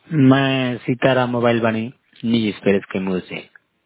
मैं सीताराम मोबाइल वाणी निजी एक्सप्रेस के मुंह से।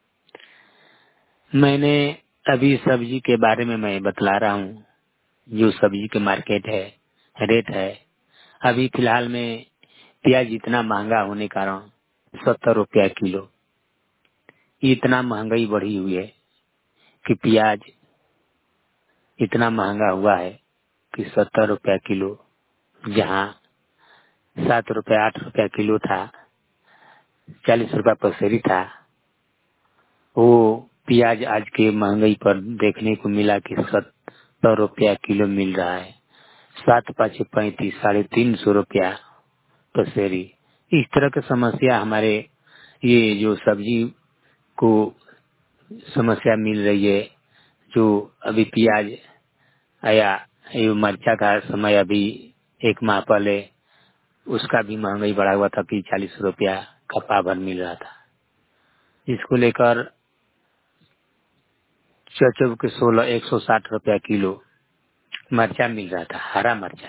मैंने अभी सब्जी के बारे में मैं बतला रहा हूँ। जो सब्जी के मार्केट है, रेट है, अभी फिलहाल में प्याज इतना महंगा होने के कारण 70 रुपया किलो। इतना महंगाई बढ़ी हुई है कि प्याज इतना महंगा हुआ है कि 70 रुपया किलो, जहाँ 7 रुपया 8 रुपया किलो था, 40 रुपया पसेरी था, वो प्याज आज के महंगाई पर देखने को मिला कि 70 रुपया किलो मिल रहा है। 7 5 35 350 रुपया पसेरी। इस तरह की समस्या हमारे ये जो सब्जी को समस्या मिल रही है। जो अभी प्याज आया, ये मिर्चा का समय अभी 1 माह पहले उसका भी महंगाई बढ़ा हुआ था कि 40 रुपया का पाव भर मिल रहा था। इसको लेकर चौचौ के 160 रुपया किलो मरचा मिल रहा था, हरा मरचा।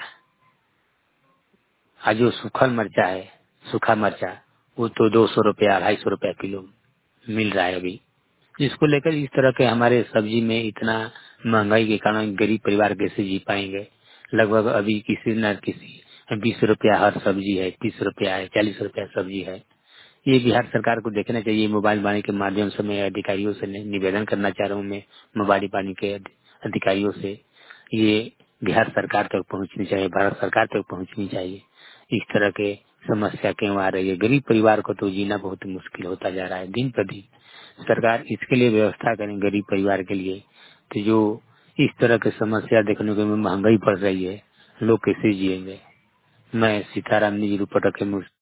आज जो सूखल मरचा है, सूखा मरचा, वो तो 200 रुपया 250 रुपया किलो मिल रहा है अभी। जिसको लेकर इस तरह के हमारे सब्जी में इतना महंगाई के कारण गरीब परिवार कैसे जी पाएंगे। लगभग अभी किसी न किसी 20 रुपया हर सब्जी है, 30 रुपया है, 40 रुपया सब्जी है। ये बिहार सरकार को देखना चाहिए। मोबाइल वाणी के माध्यम से मैं अधिकारियों से निवेदन करना चाह रहा हूँ। मैं मोबाइल वाणी के अधिकारियों से ये बिहार सरकार तक पहुँचनी चाहिए, भारत सरकार तक पहुँचनी चाहिए। इस तरह के समस्या क्यों आ रही है? गरीब परिवार को तो जीना बहुत मुश्किल होता जा रहा है दिन प्रतिदिन। सरकार इसके लिए व्यवस्था करें गरीब परिवार के लिए। तो जो इस तरह की समस्या देखने को महंगाई बढ़ रही है, लोग कैसे जिएंगे? मैं सीताराम निजी रिपोर्टर के मुंह